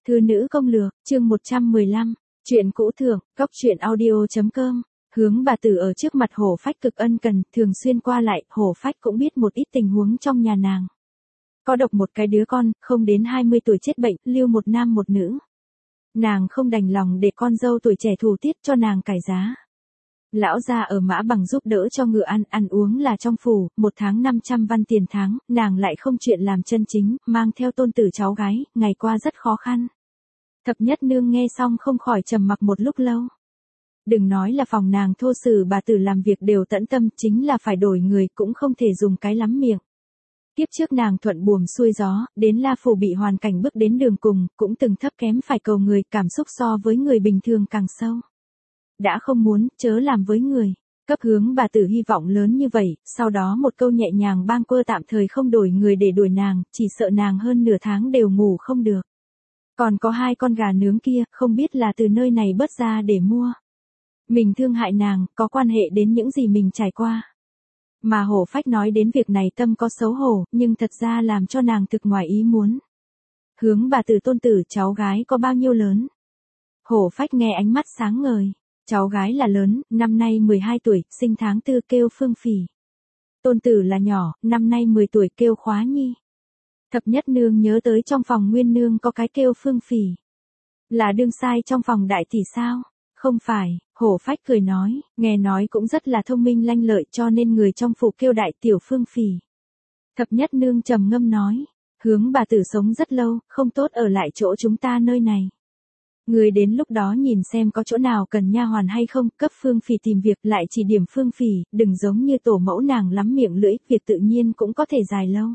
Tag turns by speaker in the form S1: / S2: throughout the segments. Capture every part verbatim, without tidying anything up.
S1: Thư nữ công lược, chương một trăm mười lăm, chuyện cũ thượng, cốc truyện audio.com. Hướng bà tử ở trước mặt Hổ Phách cực ân cần, thường xuyên qua lại, Hổ Phách cũng biết một ít tình huống trong nhà nàng. Có độc một cái đứa con, không đến hai mươi tuổi chết bệnh, lưu một nam một nữ. Nàng không đành lòng để con dâu tuổi trẻ thủ tiết cho nàng cải giá. Lão gia ở Mã Bằng giúp đỡ cho ngựa ăn, ăn uống là trong phủ, một tháng năm trăm văn tiền tháng, nàng lại không chuyện làm chân chính, mang theo tôn tử cháu gái, ngày qua rất khó khăn. Thập Nhất Nương nghe xong không khỏi trầm mặc một lúc lâu. Đừng nói là phòng nàng thô sử bà tử làm việc đều tận tâm, chính là phải đổi người cũng không thể dùng cái lắm miệng. Kiếp trước nàng thuận buồm xuôi gió, đến La Phủ bị hoàn cảnh bước đến đường cùng, cũng từng thấp kém phải cầu người, cảm xúc so với người bình thường càng sâu. Đã không muốn, chớ làm với người. Cấp hướng bà tử hy vọng lớn như vậy, sau đó một câu nhẹ nhàng bang quơ tạm thời không đổi người để đuổi nàng, chỉ sợ nàng hơn nửa tháng đều ngủ không được. Còn có hai con gà nướng kia, không biết là từ nơi này bớt ra để mua. Mình thương hại nàng, có quan hệ đến những gì mình trải qua. Mà Hổ Phách nói đến việc này tâm có xấu hổ, nhưng thật ra làm cho nàng thực ngoài ý muốn. Hướng bà tử tôn tử cháu gái có bao nhiêu lớn? Hổ Phách nghe ánh mắt sáng ngời. Cháu gái là lớn, năm nay mười hai tuổi, sinh tháng tư kêu Phương Phỉ. Tôn tử là nhỏ, năm nay mười tuổi kêu Khóa Nhi. Thập Nhất Nương nhớ tới trong phòng Nguyên Nương có cái kêu Phương Phỉ. Là đương sai trong phòng đại tỷ sao? Không phải, Hổ Phách cười nói, nghe nói cũng rất là thông minh lanh lợi cho nên người trong phủ kêu đại tiểu Phương Phỉ. Thập Nhất Nương trầm ngâm nói, hướng bà tử sống rất lâu, không tốt ở lại chỗ chúng ta nơi này. Người đến lúc đó nhìn xem có chỗ nào cần nha hoàn hay không, cấp Phương Phỉ tìm việc lại chỉ điểm Phương Phỉ, đừng giống như tổ mẫu nàng lắm miệng lưỡi, việc tự nhiên cũng có thể dài lâu.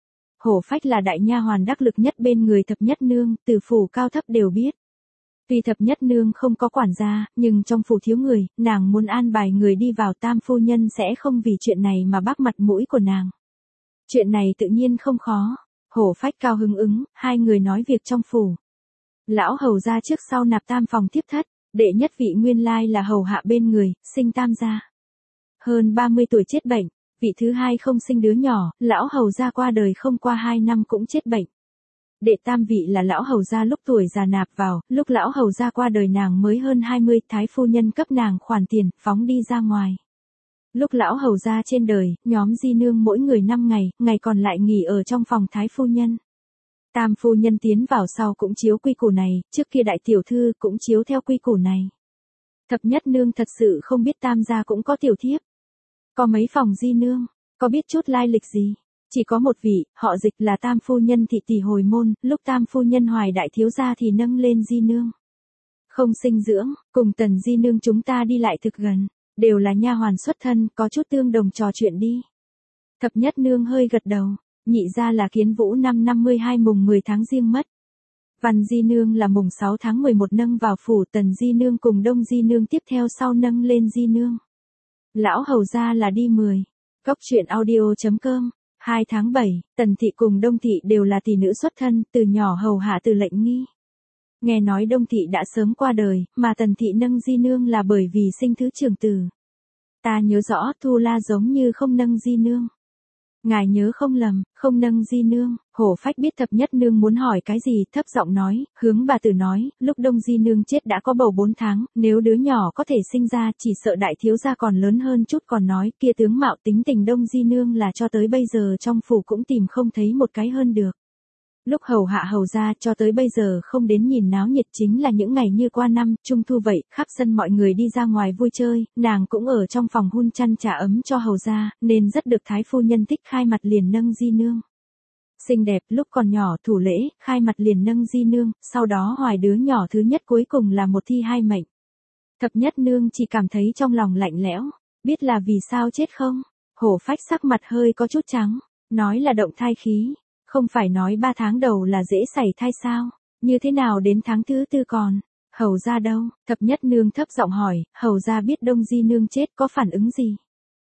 S1: Hổ Phách là đại nha hoàn đắc lực nhất bên người Thập Nhất Nương, từ phủ cao thấp đều biết. Tuy Thập Nhất Nương không có quản gia, nhưng trong phủ thiếu người, nàng muốn an bài người đi vào tam phu nhân sẽ không vì chuyện này mà bác mặt mũi của nàng. Chuyện này tự nhiên không khó. Hổ Phách cao hứng ứng, hai người nói việc trong phủ. Lão hầu gia trước sau nạp tam phòng thiếp thất, đệ nhất vị nguyên lai là hầu hạ bên người, sinh tam gia. Hơn ba mươi tuổi chết bệnh, vị thứ hai không sinh đứa nhỏ, lão hầu gia qua đời không qua hai năm cũng chết bệnh. Đệ tam vị là lão hầu gia lúc tuổi già nạp vào, lúc lão hầu gia qua đời nàng mới hơn hai mươi, thái phu nhân cấp nàng khoản tiền, phóng đi ra ngoài. Lúc lão hầu gia trên đời, nhóm di nương mỗi người năm ngày, ngày còn lại nghỉ ở trong phòng thái phu nhân. Tam phu nhân tiến vào sau cũng chiếu quy củ này, trước kia đại tiểu thư cũng chiếu theo quy củ này. Thập Nhất Nương thật sự không biết tam gia cũng có tiểu thiếp. Có mấy phòng di nương, có biết chút lai lịch gì? Chỉ có một vị, họ Dịch là tam phu nhân thị tỷ hồi môn, lúc tam phu nhân hoài đại thiếu gia thì nâng lên di nương. Không sinh dưỡng, cùng tần di nương chúng ta đi lại thực gần, đều là nha hoàn xuất thân, có chút tương đồng trò chuyện đi. Thập Nhất Nương hơi gật đầu. Nhị gia là Kiến Vũ năm năm mươi hai mùng mười tháng Giêng mất. Văn Di Nương là mùng sáu tháng mười một nâng vào phủ, Tần Di Nương cùng Đông Di Nương tiếp theo sau nâng lên Di Nương. Lão hầu gia là đi mười. Cốc truyện audio.com. hai tháng bảy, Tần Thị cùng Đông Thị đều là tỷ nữ xuất thân, từ nhỏ hầu hạ từ lệnh nghi. Nghe nói Đông Thị đã sớm qua đời, mà Tần Thị nâng Di Nương là bởi vì sinh thứ trưởng tử. Ta nhớ rõ Thu La giống như không nâng Di Nương. Ngài nhớ không lầm, không nâng Di Nương. Hổ Phách biết Thập Nhất Nương muốn hỏi cái gì, thấp giọng nói, hướng bà tử nói, lúc Đông Di Nương chết đã có bầu bốn tháng, nếu đứa nhỏ có thể sinh ra chỉ sợ đại thiếu gia còn lớn hơn chút, còn nói, kia tướng mạo tính tình Đông Di Nương là cho tới bây giờ trong phủ cũng tìm không thấy một cái hơn được. Lúc hầu hạ hầu gia cho tới bây giờ không đến nhìn náo nhiệt, chính là những ngày như qua năm, trung thu vậy, khắp sân mọi người đi ra ngoài vui chơi, nàng cũng ở trong phòng hun chăn trà ấm cho hầu gia, nên rất được thái phu nhân thích, khai mặt liền nâng Di Nương. Xinh đẹp, lúc còn nhỏ thủ lễ, khai mặt liền nâng Di Nương, sau đó hoài đứa nhỏ thứ nhất cuối cùng là một thi hai mệnh. Thập Nhất Nương chỉ cảm thấy trong lòng lạnh lẽo, biết là vì sao chết không? Hổ Phách sắc mặt hơi có chút trắng, nói là động thai khí. Không phải nói ba tháng đầu là dễ xảy thai sao? Như thế nào đến tháng thứ tư còn? Hầu gia đâu? Thập Nhất Nương thấp giọng hỏi, hầu gia biết Đông Di Nương chết có phản ứng gì?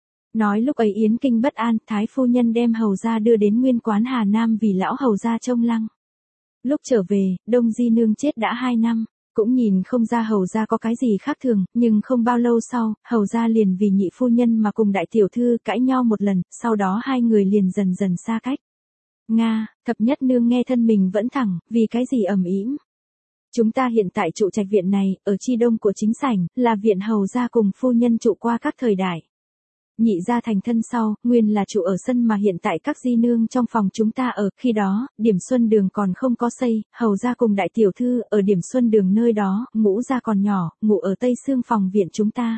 S1: Nói lúc ấy yến kinh bất an, thái phu nhân đem hầu gia đưa đến nguyên quán Hà Nam vì lão hầu gia trông lăng. Lúc trở về, Đông Di Nương chết đã hai năm, cũng nhìn không ra hầu gia có cái gì khác thường, nhưng không bao lâu sau, hầu gia liền vì nhị phu nhân mà cùng đại tiểu thư cãi nhau một lần, sau đó hai người liền dần dần xa cách. Nga, Thập Nhất Nương nghe thân mình vẫn thẳng, vì cái gì ầm ĩm. Chúng ta hiện tại trụ trạch viện này, ở chi đông của chính sảnh, là viện hầu gia cùng phu nhân trụ qua các thời đại. Nhị gia thành thân sau, nguyên là trụ ở sân mà hiện tại các di nương trong phòng chúng ta ở, khi đó, Điểm Xuân Đường còn không có xây, hầu gia cùng đại tiểu thư, ở Điểm Xuân Đường nơi đó, ngũ gia còn nhỏ, ngủ ở tây xương phòng viện chúng ta.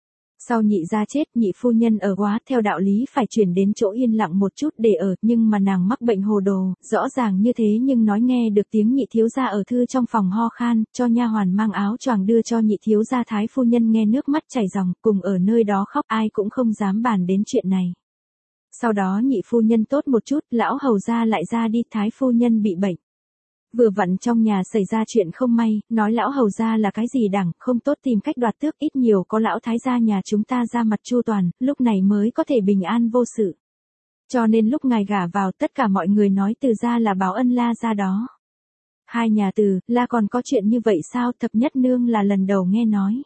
S1: Sau nhị gia chết, nhị phu nhân ở quá, theo đạo lý phải chuyển đến chỗ yên lặng một chút để ở, nhưng mà nàng mắc bệnh hồ đồ, rõ ràng như thế nhưng nói nghe được tiếng nhị thiếu gia ở thư trong phòng ho khan, cho nha hoàn mang áo choàng đưa cho nhị thiếu gia thái phu nhân nghe nước mắt chảy ròng, cùng ở nơi đó khóc, ai cũng không dám bàn đến chuyện này. Sau đó nhị phu nhân tốt một chút, lão hầu gia lại ra đi, thái phu nhân bị bệnh. Vừa vặn trong nhà xảy ra chuyện không may, nói lão hầu gia là cái gì đẳng, không tốt tìm cách đoạt tước, ít nhiều có lão thái gia nhà chúng ta ra mặt chu toàn, lúc này mới có thể bình an vô sự. Cho nên lúc ngài gả vào tất cả mọi người nói Từ gia là báo ân La gia đó. Hai nhà Từ, La còn có chuyện như vậy sao? Thập nhất nương là lần đầu nghe nói.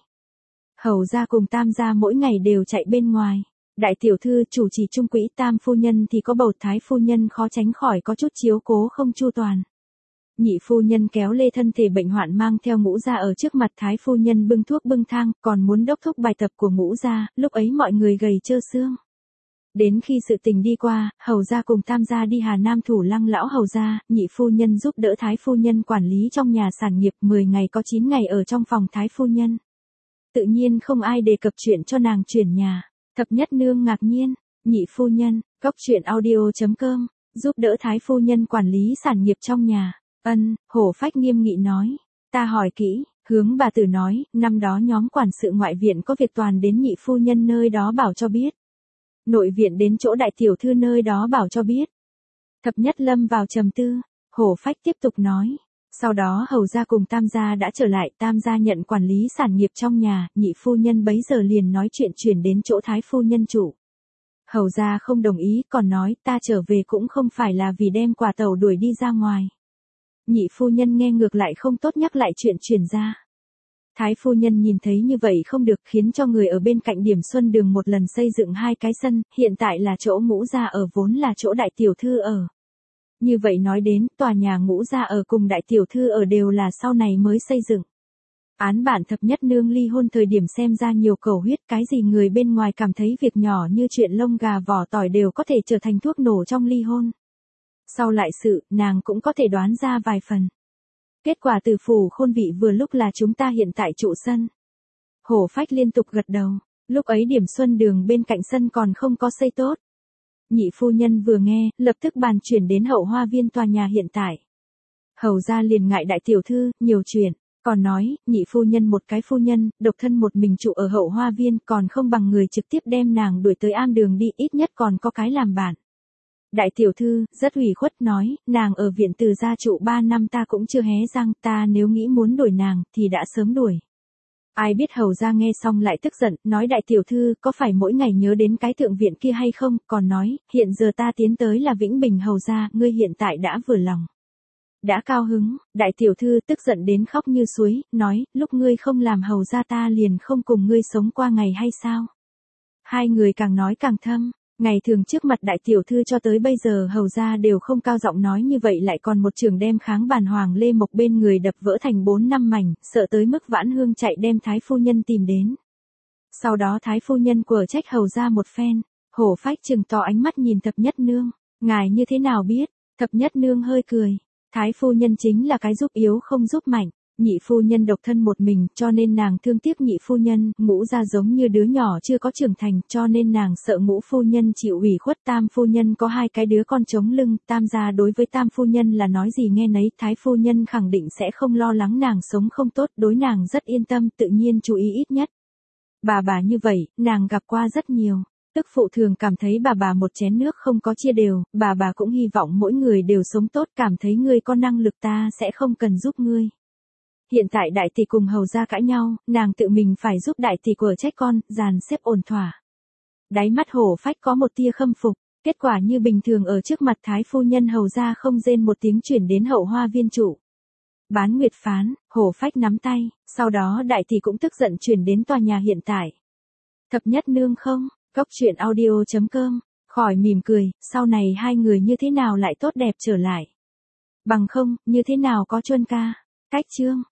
S1: Hầu gia cùng Tam gia mỗi ngày đều chạy bên ngoài. Đại tiểu thư chủ trì trung quỹ, Tam phu nhân thì có bầu, thái phu nhân khó tránh khỏi có chút chiếu cố không chu toàn. Nhị phu nhân kéo lê thân thể bệnh hoạn mang theo ngũ gia ở trước mặt thái phu nhân bưng thuốc bưng thang, còn muốn đốc thúc bài tập của ngũ gia, lúc ấy mọi người gầy trơ xương. Đến khi sự tình đi qua, hầu gia cùng Tam gia đi Hà Nam thủ lăng lão hầu gia, nhị phu nhân giúp đỡ thái phu nhân quản lý trong nhà sản nghiệp, mười ngày có chín ngày ở trong phòng thái phu nhân. Tự nhiên không ai đề cập chuyện cho nàng chuyển nhà. Thập nhất nương ngạc nhiên, nhị phu nhân, cóc truyện audio chấm com, giúp đỡ thái phu nhân quản lý sản nghiệp trong nhà. Ân, Hổ Phách nghiêm nghị nói. Ta hỏi kỹ, Hướng bà tử nói, năm đó nhóm quản sự ngoại viện có việc toàn đến nhị phu nhân nơi đó bảo cho biết. Nội viện đến chỗ đại tiểu thư nơi đó bảo cho biết. Thập nhất lâm vào trầm tư, Hổ Phách tiếp tục nói. Sau đó hầu gia cùng Tam gia đã trở lại, Tam gia nhận quản lý sản nghiệp trong nhà, nhị phu nhân bấy giờ liền nói chuyện chuyển đến chỗ thái phu nhân chủ. Hầu gia không đồng ý, còn nói ta trở về cũng không phải là vì đem quả tàu đuổi đi ra ngoài. Nhị phu nhân nghe ngược lại không tốt nhắc lại chuyện chuyển ra. Thái phu nhân nhìn thấy như vậy không được, khiến cho người ở bên cạnh Điểm Xuân Đường một lần xây dựng hai cái sân, hiện tại là chỗ ngũ gia ở vốn là chỗ đại tiểu thư ở. Như vậy nói đến, tòa nhà ngũ gia ở cùng đại tiểu thư ở đều là sau này mới xây dựng. Án bản thập nhất nương ly hôn thời điểm xem ra nhiều cầu huyết, cái gì người bên ngoài cảm thấy việc nhỏ như chuyện lông gà vỏ tỏi đều có thể trở thành thuốc nổ trong ly hôn. Sau lại sự, nàng cũng có thể đoán ra vài phần. Kết quả từ phủ khôn vị vừa lúc là chúng ta hiện tại trụ sân. Hổ Phách liên tục gật đầu, lúc ấy Điểm Xuân Đường bên cạnh sân còn không có xây tốt. Nhị phu nhân vừa nghe, lập tức bàn chuyển đến hậu hoa viên tòa nhà hiện tại. Hầu gia liền ngại đại tiểu thư, nhiều chuyện, còn nói, nhị phu nhân một cái phu nhân, độc thân một mình trụ ở hậu hoa viên còn không bằng người trực tiếp đem nàng đuổi tới am đường đi, ít nhất còn có cái làm bạn. Đại tiểu thư, rất ủy khuất nói, nàng ở viện Từ gia trụ ba năm ta cũng chưa hé răng, ta nếu nghĩ muốn đuổi nàng, thì đã sớm đuổi. Ai biết hầu gia nghe xong lại tức giận, nói đại tiểu thư có phải mỗi ngày nhớ đến cái thượng viện kia hay không, còn nói, hiện giờ ta tiến tới là Vĩnh Bình hầu gia, ngươi hiện tại đã vừa lòng. Đã cao hứng, đại tiểu thư tức giận đến khóc như suối, nói, lúc ngươi không làm hầu gia ta liền không cùng ngươi sống qua ngày hay sao? Hai người càng nói càng thâm. Ngày thường trước mặt đại tiểu thư cho tới bây giờ hầu gia đều không cao giọng nói như vậy, lại còn một trường đem kháng bàn hoàng lê mộc bên người đập vỡ thành bốn năm mảnh, sợ tới mức Vãn Hương chạy đem thái phu nhân tìm đến. Sau đó thái phu nhân quở trách hầu gia một phen, Hổ Phách trừng to ánh mắt nhìn thập nhất nương, ngài như thế nào biết? Thập nhất nương hơi cười, thái phu nhân chính là cái giúp yếu không giúp mạnh. Nhị phu nhân độc thân một mình, cho nên nàng thương tiếc nhị phu nhân, ngũ gia giống như đứa nhỏ chưa có trưởng thành, cho nên nàng sợ ngũ phu nhân chịu ủy khuất. Tam phu nhân có hai cái đứa con chống lưng, Tam gia đối với Tam phu nhân là nói gì nghe nấy, thái phu nhân khẳng định sẽ không lo lắng nàng sống không tốt, đối nàng rất yên tâm, tự nhiên chú ý ít nhất. Bà bà như vậy, nàng gặp qua rất nhiều. Tức phụ thường cảm thấy bà bà một chén nước không có chia đều, bà bà cũng hy vọng mỗi người đều sống tốt, cảm thấy ngươi có năng lực ta sẽ không cần giúp ngươi. Hiện tại đại tỷ cùng hầu gia cãi nhau, nàng tự mình phải giúp đại tỷ của trách con, dàn xếp ổn thỏa. Đáy mắt Hổ Phách có một tia khâm phục, kết quả như bình thường ở trước mặt thái phu nhân hầu gia không rên một tiếng chuyển đến hậu hoa viên trụ. Bán nguyệt phán, Hổ Phách nắm tay, sau đó đại tỷ cũng tức giận chuyển đến tòa nhà hiện tại. Thập nhất nương không, cóc truyện audio chấm com, khỏi mỉm cười, sau này hai người như thế nào lại tốt đẹp trở lại. Bằng không, như thế nào có Chuân ca, cách chương.